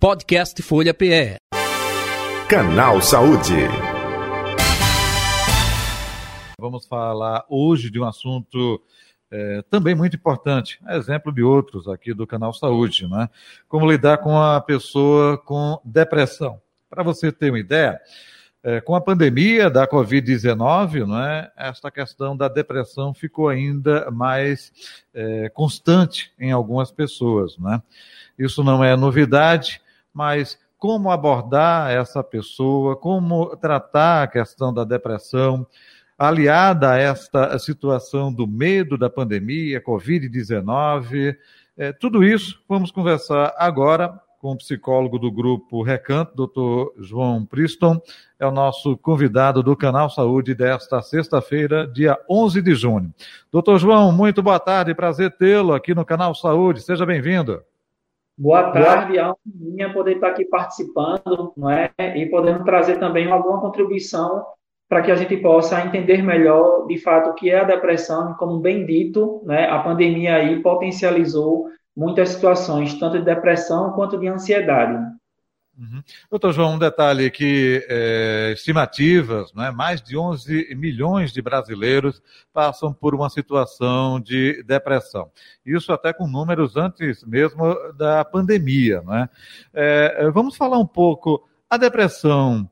Podcast Folha PE. Canal Saúde. Vamos falar hoje de um assunto também muito importante, exemplo de outros aqui do Canal Saúde, né? Como lidar com a pessoa com depressão. Para você ter uma ideia, com a pandemia da Covid-19, né, esta questão da depressão ficou ainda mais constante em algumas pessoas, né? Isso não é novidade, mas como abordar essa pessoa, como tratar a questão da depressão, aliada a esta situação do medo da pandemia, Covid-19, tudo isso vamos conversar agora com o psicólogo do Grupo Recanto, Dr. João Priston, é o nosso convidado do Canal Saúde desta sexta-feira, dia 11 de junho. Dr. João, muito boa tarde, prazer tê-lo aqui no Canal Saúde, seja bem-vindo. Boa tarde, é uma minha poder estar aqui participando, não é? E podendo trazer também alguma contribuição para que a gente possa entender melhor, de fato, o que é a depressão, e como bem dito, né, a pandemia aí potencializou muitas situações, tanto de depressão quanto de ansiedade. Uhum. Doutor João, um detalhe que estimativas, né, mais de 11 milhões de brasileiros passam por uma situação de depressão. Isso até com números antes mesmo da pandemia, né? Vamos falar um pouco, a depressão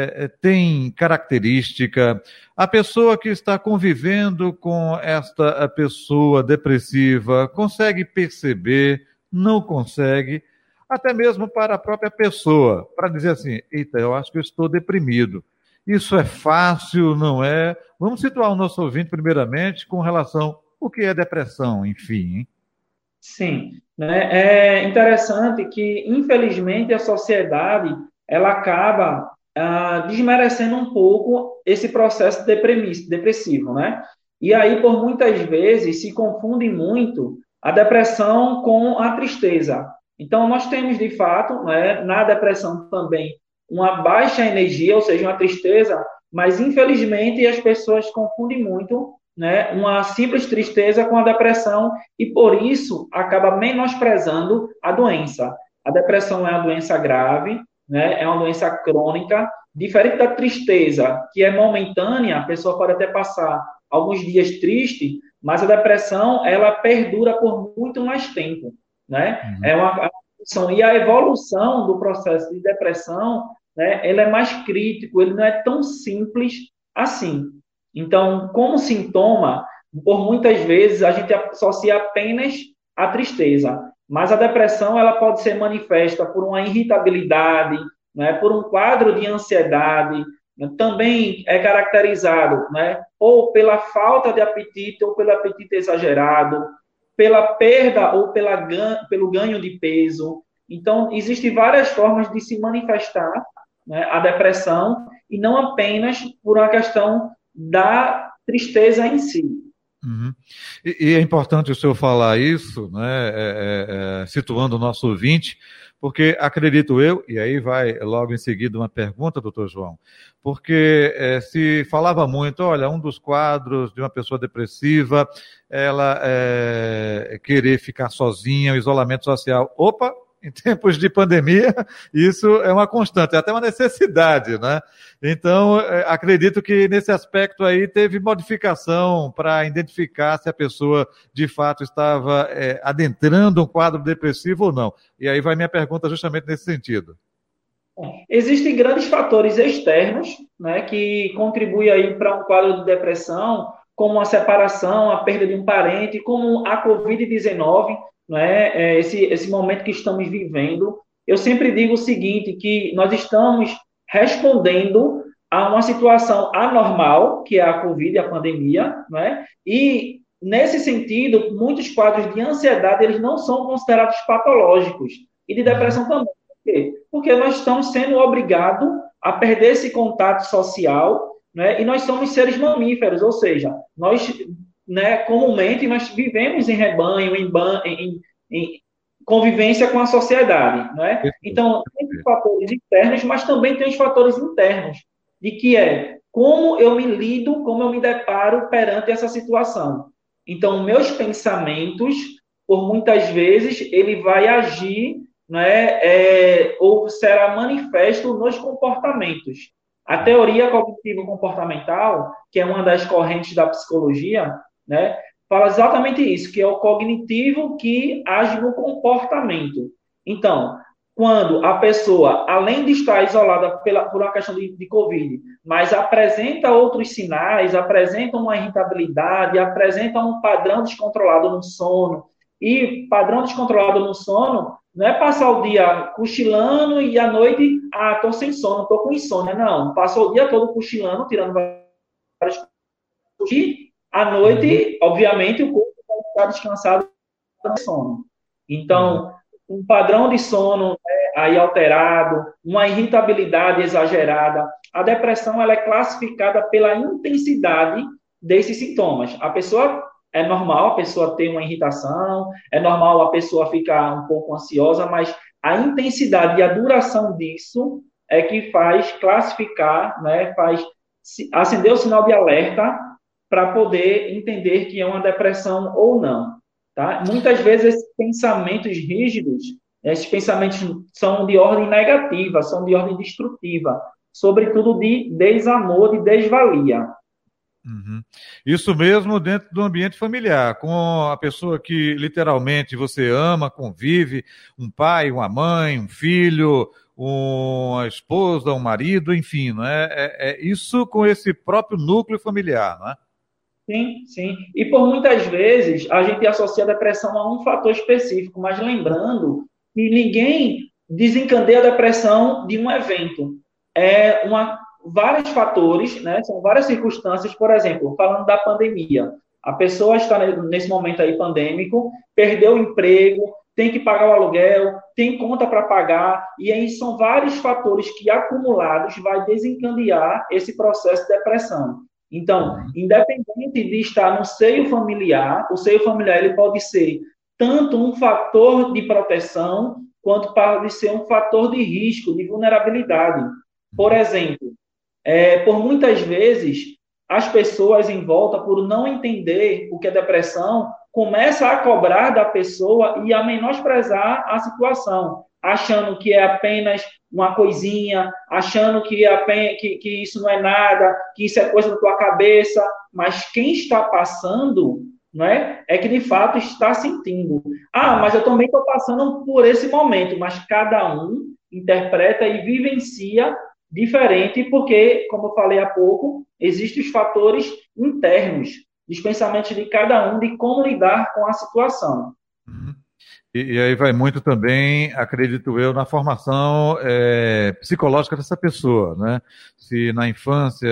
tem característica, a pessoa que está convivendo com esta pessoa depressiva consegue perceber, não consegue, até mesmo para a própria pessoa, para dizer assim, eita, eu acho que eu estou deprimido. Isso é fácil, não é? Vamos situar o nosso ouvinte primeiramente com relação ao que é depressão, enfim, hein? Sim, né? É interessante que, infelizmente, a sociedade, ela acaba desmerecendo um pouco esse processo depressivo, né? E aí, por muitas vezes, se confunde muito a depressão com a tristeza. Então, nós temos, de fato, né, na depressão também, uma baixa energia, ou seja, uma tristeza, mas, infelizmente, as pessoas confundem muito, né, uma simples tristeza com a depressão e, por isso, acaba menosprezando a doença. A depressão é uma doença grave, né, é uma doença crônica, diferente da tristeza, que é momentânea, a pessoa pode até passar alguns dias triste, mas a depressão, ela perdura por muito mais tempo, né? Uhum. É uma evolução. E a evolução do processo de depressão, né, ele é mais crítico, ele não é tão simples assim. Então, como sintoma, por muitas vezes, a gente associa apenas a tristeza, mas a depressão, ela pode ser manifesta por uma irritabilidade, né, por um quadro de ansiedade, né, também é caracterizado, né, ou pela falta de apetite, ou pelo apetite exagerado, pela perda ou pelo ganho de peso. Então, existem várias formas de se manifestar, né, a depressão, e não apenas por uma questão da tristeza em si. Uhum. E é importante o senhor falar isso, né, situando o nosso ouvinte, porque acredito eu, e aí vai logo em seguida uma pergunta, doutor João, porque se falava muito, olha, um dos quadros de uma pessoa depressiva, ela querer ficar sozinha, o isolamento social. Opa! Em tempos de pandemia, isso é uma constante, é até uma necessidade, né? Então, acredito que nesse aspecto aí teve modificação para identificar se a pessoa de fato estava adentrando um quadro depressivo ou não. E aí vai minha pergunta justamente nesse sentido. Existem grandes fatores externos, né, que contribuem aí para um quadro de depressão, como a separação, a perda de um parente, como a Covid-19, né, esse momento que estamos vivendo. Eu sempre digo o seguinte, que nós estamos respondendo a uma situação anormal, que é a Covid, a pandemia, né, e, nesse sentido, muitos quadros de ansiedade, eles não são considerados patológicos, e de depressão também. Por quê? Porque nós estamos sendo obrigados a perder esse contato social, né, e nós somos seres mamíferos, ou seja, nós, né, comumente nós vivemos em rebanho, em convivência com a sociedade, né? Então, tem os fatores externos, mas também tem os fatores internos, de que é como eu me lido, como eu me deparo perante essa situação. Então, meus pensamentos, por muitas vezes, ele vai agir, né, ou será manifesto nos comportamentos. A teoria cognitivo-comportamental, que é uma das correntes da psicologia, né, fala exatamente isso, que é o cognitivo que age no comportamento. Então, quando a pessoa, além de estar isolada por uma questão de Covid, mas apresenta outros sinais, apresenta uma irritabilidade, apresenta um padrão descontrolado no sono, e padrão descontrolado no sono não é passar o dia cochilando e à noite, estou sem sono, estou com insônia. Não, passou o dia todo cochilando, tirando várias coisas. E à noite, obviamente, o corpo vai estar descansado do sono. Então, um padrão de sono, né, aí alterado, uma irritabilidade exagerada. A depressão ela é classificada pela intensidade desses sintomas. A pessoa é normal a pessoa ter uma irritação, é normal a pessoa ficar um pouco ansiosa, mas a intensidade e a duração disso é que faz classificar, né, faz acender o sinal de alerta para poder entender que é uma depressão ou não. Tá? Muitas vezes esses pensamentos rígidos, esses pensamentos são de ordem negativa, são de ordem destrutiva, sobretudo de desamor, de desvalia. Uhum. Isso mesmo dentro do ambiente familiar, com a pessoa que literalmente você ama, convive, um pai, uma mãe, um filho, uma esposa, um marido, enfim, não é? É isso com esse próprio núcleo familiar, não é? Sim, sim. E por muitas vezes a gente associa a depressão a um fator específico, mas lembrando que ninguém desencadeia a depressão de um evento. Vários fatores, né? São várias circunstâncias, por exemplo, falando da pandemia. A pessoa está nesse momento aí pandêmico, perdeu o emprego, tem que pagar o aluguel, tem conta para pagar, e aí são vários fatores que acumulados vai desencadear esse processo de depressão. Então, independente de estar no seio familiar, o seio familiar ele pode ser tanto um fator de proteção, quanto pode ser um fator de risco, de vulnerabilidade. Por exemplo, por muitas vezes, as pessoas em volta, por não entender o que é depressão, começam a cobrar da pessoa e a menosprezar a situação, achando que é apenas uma coisinha, achando que isso não é nada, que isso é coisa da tua cabeça, mas quem está passando, não é que de fato está sentindo. Mas eu também estou passando por esse momento, mas cada um interpreta e vivencia diferente, porque, como eu falei há pouco, existem os fatores internos, dos pensamentos de cada um, de como lidar com a situação. Uhum. E aí vai muito também, acredito eu, na formação psicológica dessa pessoa, né? Se na infância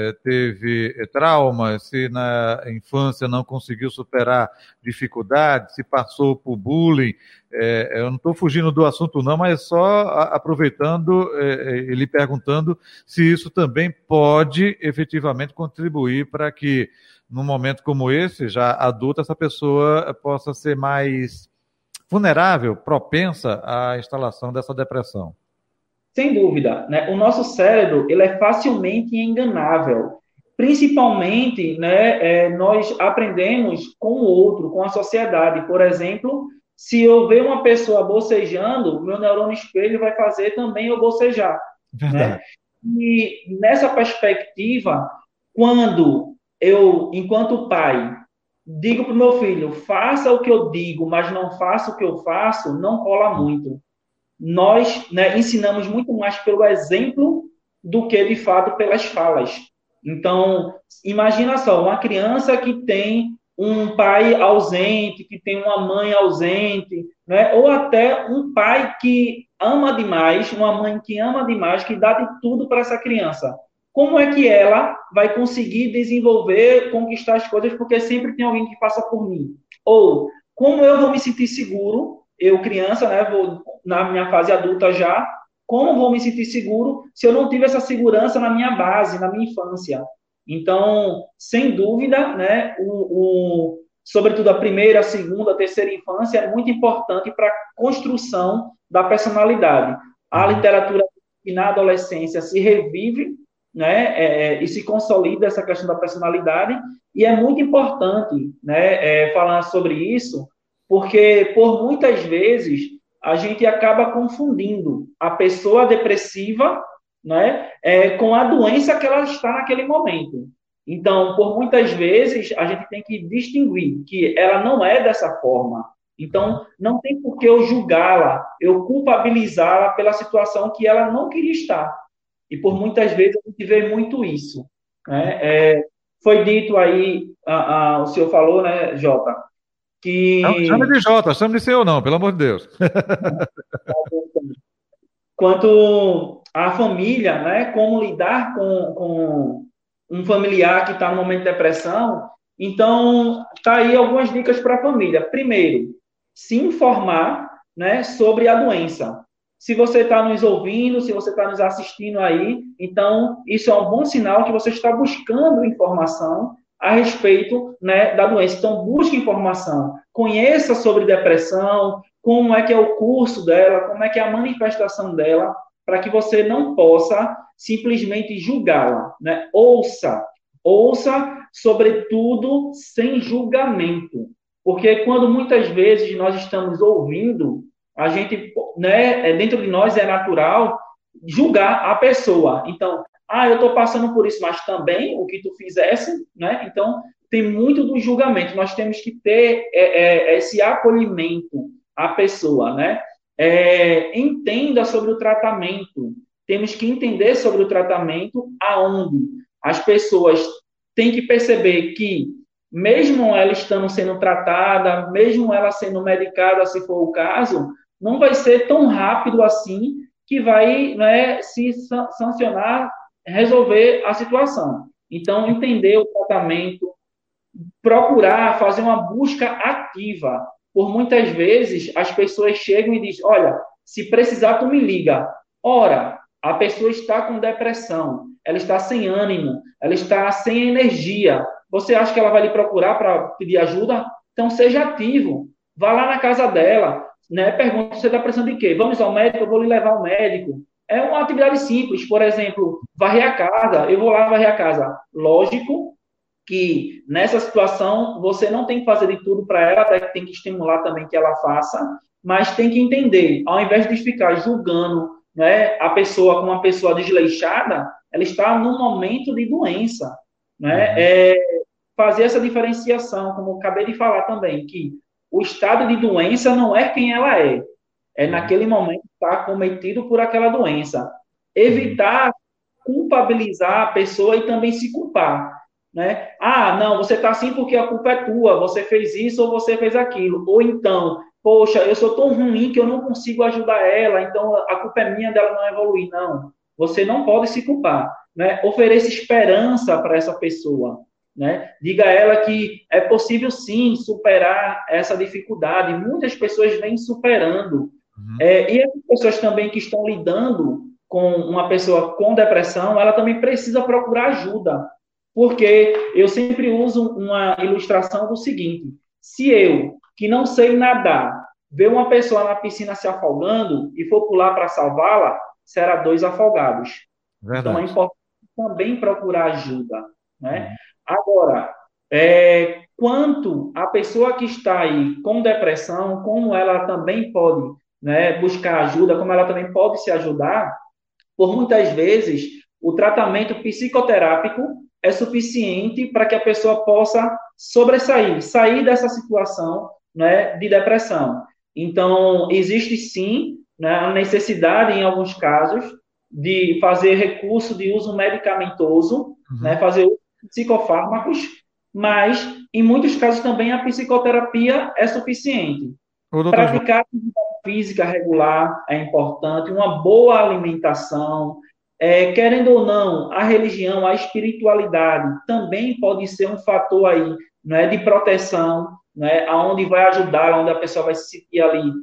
teve traumas, se na infância não conseguiu superar dificuldades, se passou por bullying. Eu não estou fugindo do assunto não, mas só aproveitando e lhe perguntando se isso também pode efetivamente contribuir para que, num momento como esse, já adulta, essa pessoa possa ser mais vulnerável, propensa à instalação dessa depressão. Sem dúvida, né? O nosso cérebro ele é facilmente enganável. Principalmente, né, nós aprendemos com o outro, com a sociedade. Por exemplo, se eu ver uma pessoa bocejando, meu neurônio espelho vai fazer também eu bocejar. Né? E nessa perspectiva, quando eu, enquanto pai, digo para o meu filho, faça o que eu digo, mas não faça o que eu faço, não cola muito. Nós, né, ensinamos muito mais pelo exemplo do que, de fato, pelas falas. Então, imagina só, uma criança que tem um pai ausente, que tem uma mãe ausente, né, ou até um pai que ama demais, uma mãe que ama demais, que dá de tudo para essa criança. Como é que ela vai conseguir desenvolver, conquistar as coisas, porque sempre tem alguém que passa por mim? Ou, como eu vou me sentir seguro, eu criança, né, vou na minha fase adulta já, como vou me sentir seguro se eu não tive essa segurança na minha base, na minha infância? Então, sem dúvida, né, sobretudo a primeira, a segunda, a terceira infância é muito importante para a construção da personalidade. A literatura que na adolescência se revive, né, e se consolida essa questão da personalidade, e é muito importante, né, falar sobre isso, porque por muitas vezes a gente acaba confundindo a pessoa depressiva, né, com a doença que ela está naquele momento. Então, por muitas vezes, a gente tem que distinguir que ela não é dessa forma. Então, não tem por que eu julgá-la, eu culpabilizá-la pela situação que ela não queria estar. E por muitas vezes a gente vê muito isso, né? Foi dito aí, o senhor falou, né, Jota, Chama que de Jota, chama de senhor não, pelo amor de Deus. quanto à família, né, como lidar com um familiar que está no momento de depressão. Então, tá aí algumas dicas para a família. Primeiro, se informar, né, sobre a doença. Se você está nos ouvindo, se você está nos assistindo aí, então isso é um bom sinal que você está buscando informação a respeito, né, da doença. Então, busque informação, conheça sobre depressão, como é que é o curso dela, como é que é a manifestação dela, para que você não possa simplesmente julgá-la, né? Ouça, sobretudo, sem julgamento, porque quando muitas vezes nós estamos ouvindo, a gente, né, dentro de nós é natural julgar a pessoa. Então, eu estou passando por isso, mas também o que tu fizesse, né? Então, tem muito do julgamento. Nós temos que ter esse acolhimento à pessoa, né? Entenda sobre o tratamento. Temos que entender sobre o tratamento aonde as pessoas têm que perceber que, mesmo ela estando sendo tratada, mesmo ela sendo medicada, se for o caso, não vai ser tão rápido assim que vai, né, se sancionar, resolver a situação. Então, entender o tratamento, procurar fazer uma busca ativa. Por muitas vezes, as pessoas chegam e dizem, olha, se precisar, tu me liga. Ora, a pessoa está com depressão, ela está sem ânimo, ela está sem energia. Você acha que ela vai lhe procurar para pedir ajuda? Então, seja ativo. Vá lá na casa dela, né? Pergunta, você está precisando de quê? Vamos ao médico, eu vou lhe levar ao médico. É uma atividade simples, por exemplo, varrer a casa, eu vou lá varrer a casa. Lógico que nessa situação você não tem que fazer de tudo para ela, até que tem que estimular também que ela faça, mas tem que entender, ao invés de ficar julgando, né, a pessoa como uma pessoa desleixada, ela está num momento de doença, né? Fazer essa diferenciação, como eu acabei de falar também, que o estado de doença não é quem ela é naquele momento está acometido por aquela doença. Evitar culpabilizar a pessoa e também se culpar, né? Não, você está assim porque a culpa é tua, você fez isso ou você fez aquilo. Ou então, poxa, eu sou tão ruim que eu não consigo ajudar ela, então a culpa é minha dela não evoluir. Não, você não pode se culpar, né? Ofereça esperança para essa pessoa, né? Diga a ela que é possível sim superar essa dificuldade. Muitas pessoas vêm superando. E as pessoas também que estão lidando com uma pessoa com depressão, ela também precisa procurar ajuda. Porque eu sempre uso uma ilustração do seguinte: se eu, que não sei nadar, ver uma pessoa na piscina se afogando e for pular para salvá-la, será 2 afogados. Verdade. Então é importante também procurar ajuda, né? Agora, quanto a pessoa que está aí com depressão, como ela também pode, né, buscar ajuda, como ela também pode se ajudar, por muitas vezes o tratamento psicoterápico é suficiente para que a pessoa possa sair dessa situação, né, de depressão. Então, existe sim, né, a necessidade, em alguns casos, de fazer recurso de uso medicamentoso, né, fazer uso de psicofármacos, mas, em muitos casos, também a psicoterapia é suficiente. Praticar atividade física regular é importante, uma boa alimentação. Querendo ou não, a religião, a espiritualidade também pode ser um fator aí, né, de proteção, né, onde vai ajudar, onde a pessoa vai se sentir ali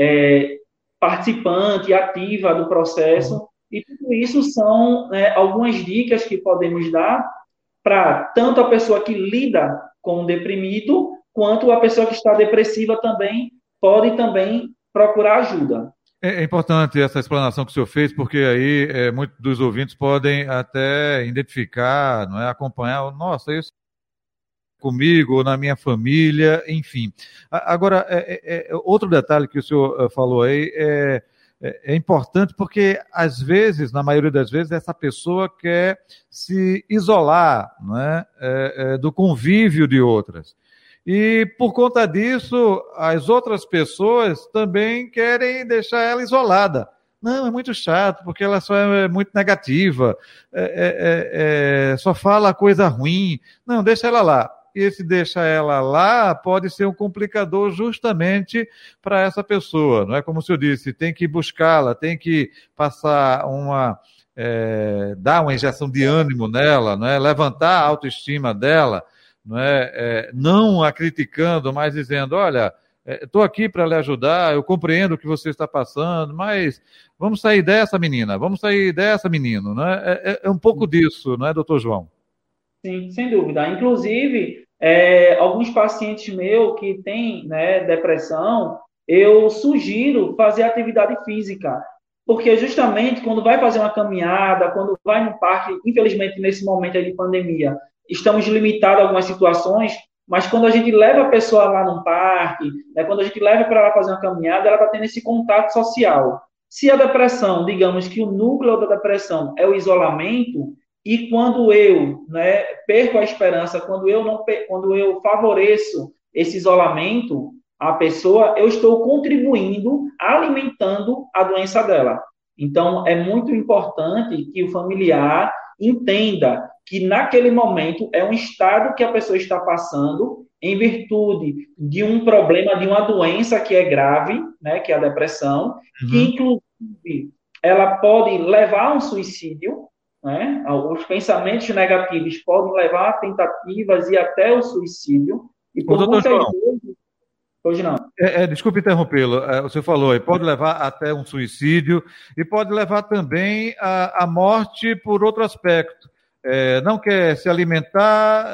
participante, ativa do processo. E tudo isso são, né, algumas dicas que podemos dar para tanto a pessoa que lida com o deprimido, quanto a pessoa que está depressiva também pode também procurar ajuda. É importante essa explanação que o senhor fez, porque aí muitos dos ouvintes podem até identificar, não é, acompanhar. Nossa, isso comigo ou na minha família, enfim. Agora, outro detalhe que o senhor falou aí é importante porque, às vezes, na maioria das vezes, essa pessoa quer se isolar, né, do convívio de outras. E, por conta disso, as outras pessoas também querem deixar ela isolada. Não, é muito chato, porque ela só é muito negativa, só fala coisa ruim. Não, deixa ela lá. E se deixa ela lá, pode ser um complicador justamente para essa pessoa. Não é como o senhor disse, tem que buscá-la, tem que passar dar uma injeção de ânimo nela, não é? Levantar a autoestima dela, não a criticando, mas dizendo, olha, estou aqui para lhe ajudar, eu compreendo o que você está passando, mas vamos sair dessa, menina, vamos sair dessa, menino. Né? É um pouco disso, não é, doutor João? Sim, sem dúvida. Inclusive, alguns pacientes meus que têm, né, depressão, eu sugiro fazer atividade física, porque justamente quando vai fazer uma caminhada, quando vai no parque, infelizmente nesse momento aí de pandemia, estamos limitados a algumas situações, mas quando a gente leva a pessoa lá no parque, né, quando a gente leva para ela fazer uma caminhada, ela está tendo esse contato social. Se a depressão, digamos que o núcleo da depressão é o isolamento, e quando eu, né, perco a esperança, quando eu favoreço esse isolamento, a pessoa, eu estou contribuindo, alimentando a doença dela. Então, é muito importante que o familiar entenda que naquele momento é um estado que a pessoa está passando em virtude de um problema, de uma doença que é grave, né, que é a depressão, que inclusive ela pode levar a um suicídio, né? Os pensamentos negativos podem levar a tentativas e até o suicídio. E por doutor muitas João, vezes, hoje não. Desculpe interrompê-lo, você falou, pode levar até um suicídio e pode levar também à morte por outro aspecto. Não quer se alimentar,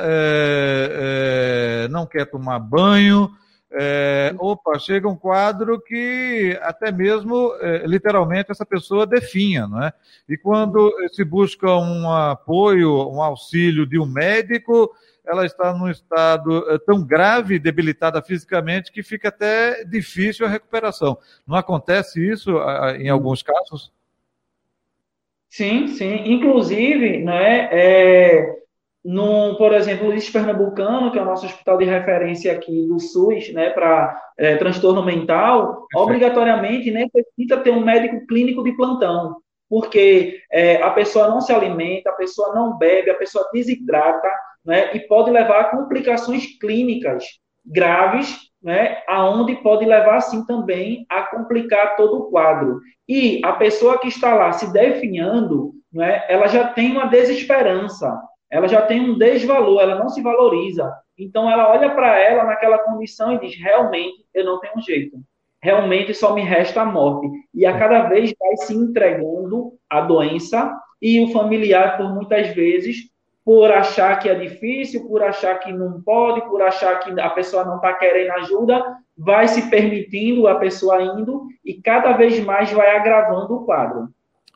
não quer tomar banho. Chega um quadro que até mesmo, literalmente, essa pessoa definha, não é? E quando se busca um apoio, um auxílio de um médico, ela está num estado tão grave, debilitada fisicamente, que fica até difícil a recuperação. Não acontece isso em alguns casos? Sim, sim. Inclusive, né, por exemplo, o Luiz Pernambucano, que é o nosso hospital de referência aqui do SUS, né, para transtorno mental, obrigatoriamente necessita ter um médico clínico de plantão, porque a pessoa não se alimenta, a pessoa não bebe, a pessoa desidrata, né, e pode levar a complicações clínicas graves, né, aonde pode levar, assim, também a complicar todo o quadro. E a pessoa que está lá se definhando, né, ela já tem uma desesperança, ela já tem um desvalor, ela não se valoriza. Então, ela olha para ela naquela condição e diz, realmente, eu não tenho jeito. Realmente, só me resta a morte. E a cada vez vai se entregando a doença e o familiar, por muitas vezes, por achar que é difícil, por achar que não pode, por achar que a pessoa não está querendo ajuda, vai se permitindo, a pessoa indo, e cada vez mais vai agravando o quadro.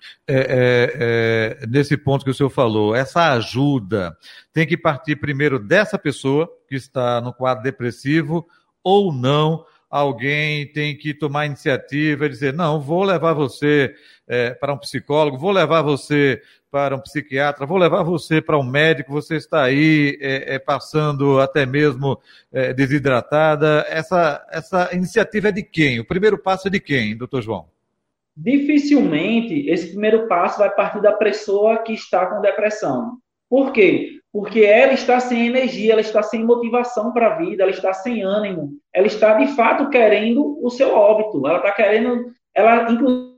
Nesse ponto que o senhor falou, essa ajuda tem que partir primeiro dessa pessoa que está no quadro depressivo ou não. Alguém tem que tomar iniciativa e dizer, não, vou levar você para um psicólogo, vou levar você para um psiquiatra, vou levar você para um médico, você está aí passando até mesmo desidratada. Essa iniciativa é de quem? O primeiro passo é de quem, doutor João? Dificilmente esse primeiro passo vai partir da pessoa que está com depressão. Por quê? Porque ela está sem energia, ela está sem motivação para a vida, ela está sem ânimo, ela está de fato querendo o seu óbito, ela está querendo, ela inclusive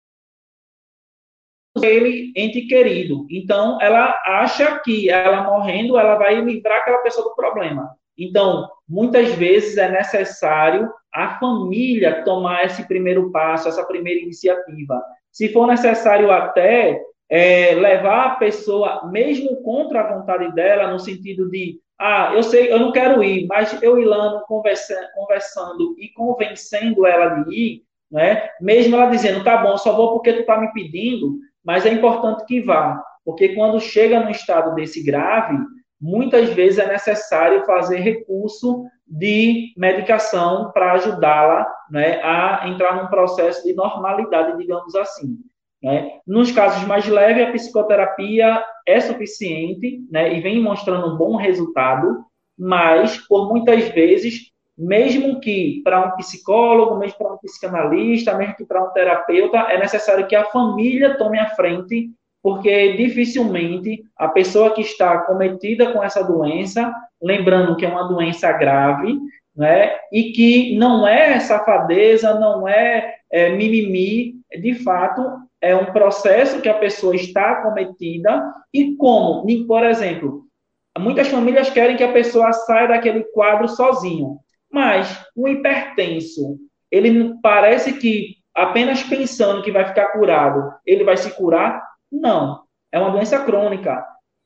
ele ente querido. Então, ela acha que ela morrendo, ela vai livrar aquela pessoa do problema. Então, muitas vezes é necessário a família tomar esse primeiro passo, essa primeira iniciativa. Se for necessário até levar a pessoa, mesmo contra a vontade dela, no sentido de, eu sei, eu não quero ir, mas eu e Lano conversando e convencendo ela de ir, né? Mesmo ela dizendo, tá bom, só vou porque tu tá me pedindo, mas é importante que vá, porque quando chega num estado desse grave, muitas vezes é necessário fazer recurso de medicação para ajudá-la, né, a entrar num processo de normalidade, digamos assim. Né? Nos casos mais leves, a psicoterapia é suficiente, né, e vem mostrando um bom resultado, mas, por muitas vezes, mesmo que para um psicólogo, mesmo para um psicanalista, mesmo que para um terapeuta, é necessário que a família tome a frente, porque dificilmente a pessoa que está acometida com essa doença, lembrando que é uma doença grave, né, e que não é safadeza, não é mimimi, de fato, é um processo que a pessoa está acometida, e como, por exemplo, muitas famílias querem que a pessoa saia daquele quadro sozinho, mas o hipertenso, ele parece que apenas pensando que vai ficar curado, ele vai se curar? Não. É uma doença crônica.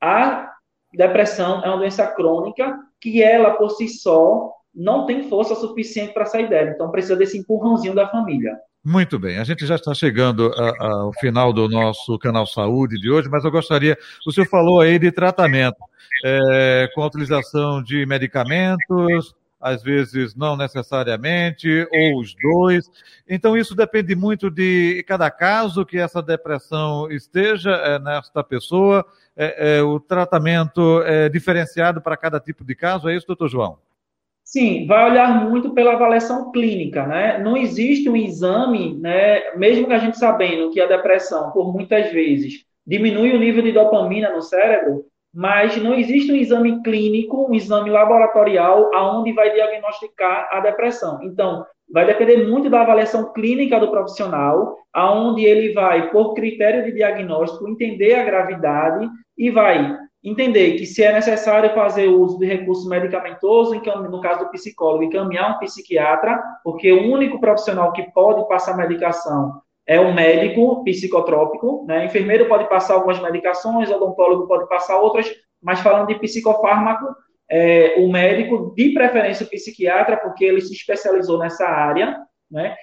A depressão é uma doença crônica que ela, por si só, não tem força suficiente para sair dela. Então, precisa desse empurrãozinho da família. Muito bem, a gente já está chegando ao final do nosso Canal Saúde de hoje, mas eu gostaria, o senhor falou aí de tratamento, com a utilização de medicamentos, às vezes não necessariamente, ou os dois. Então, isso depende muito de cada caso que essa depressão esteja nesta pessoa. O tratamento é diferenciado para cada tipo de caso, é isso, doutor João? Sim, vai olhar muito pela avaliação clínica, né? Não existe um exame, né? Mesmo que a gente sabendo que a depressão, por muitas vezes, diminui o nível de dopamina no cérebro, mas não existe um exame clínico, um exame laboratorial, aonde vai diagnosticar a depressão. Então, vai depender muito da avaliação clínica do profissional, aonde ele vai, por critério de diagnóstico, entender a gravidade e vai entender que se é necessário fazer uso de recurso medicamentoso, no caso do psicólogo, encaminhar um psiquiatra, porque o único profissional que pode passar medicação é o médico psicotrópico, né? Enfermeiro pode passar algumas medicações, odontólogo pode passar outras, mas falando de psicofármaco, o médico, de preferência o psiquiatra, porque ele se especializou nessa área, né?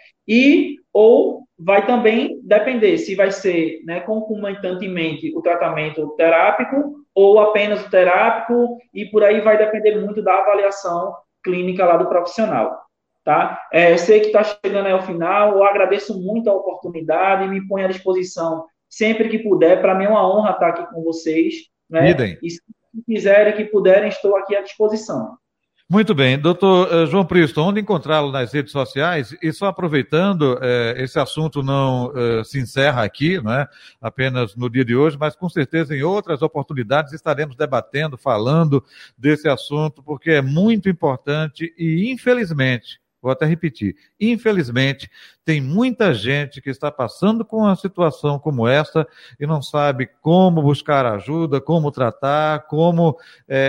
Ou vai também depender se vai ser, né, concomitantemente o tratamento terápico ou apenas o terápico, e por aí vai depender muito da avaliação clínica lá do profissional. Tá? Sei que está chegando aí ao final, eu agradeço muito a oportunidade e me ponho à disposição sempre que puder. Para mim é uma honra estar aqui com vocês. Né? E se quiserem, que puderem, estou aqui à disposição. Muito bem. Doutor João Pristo, onde encontrá-lo nas redes sociais? E só aproveitando, esse assunto não se encerra aqui, não é? Apenas no dia de hoje, mas com certeza em outras oportunidades estaremos debatendo, falando desse assunto, porque é muito importante e, infelizmente, vou até repetir, infelizmente, tem muita gente que está passando com uma situação como essa e não sabe como buscar ajuda, como tratar, como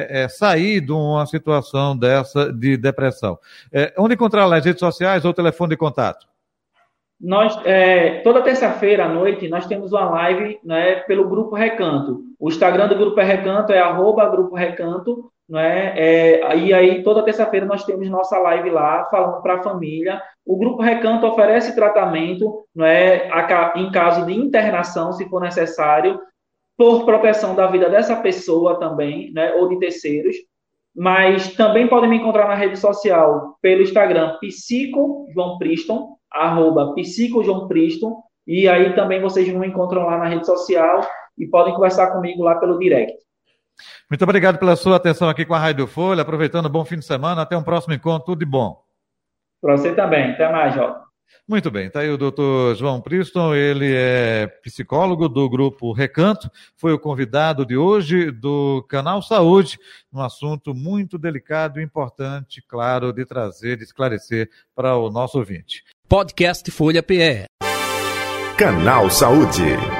sair de uma situação dessa de depressão. Onde encontrar nas redes sociais ou telefone de contato? Nós, toda terça-feira à noite, nós temos uma live, né, pelo Grupo Recanto. O Instagram do Grupo Recanto é @Grupo Recanto, né? E aí, toda terça-feira, nós temos nossa live lá, falando para a família. O Grupo Recanto oferece tratamento, né, em caso de internação, se for necessário, por proteção da vida dessa pessoa também, né, ou de terceiros. Mas também podem me encontrar na rede social, pelo Instagram, psicojoampriston, @psicojoampriston, e aí também vocês me encontram lá na rede social e podem conversar comigo lá pelo direct. Muito obrigado pela sua atenção aqui com a Rádio Folha, aproveitando um bom fim de semana, até um próximo encontro, tudo de bom. Para você também, até mais, Jota. Muito bem, está aí o doutor João Priston, ele é psicólogo do Grupo Recanto, foi o convidado de hoje do Canal Saúde, um assunto muito delicado e importante, claro, de trazer, de esclarecer para o nosso ouvinte. Podcast Folha PE. Canal Saúde.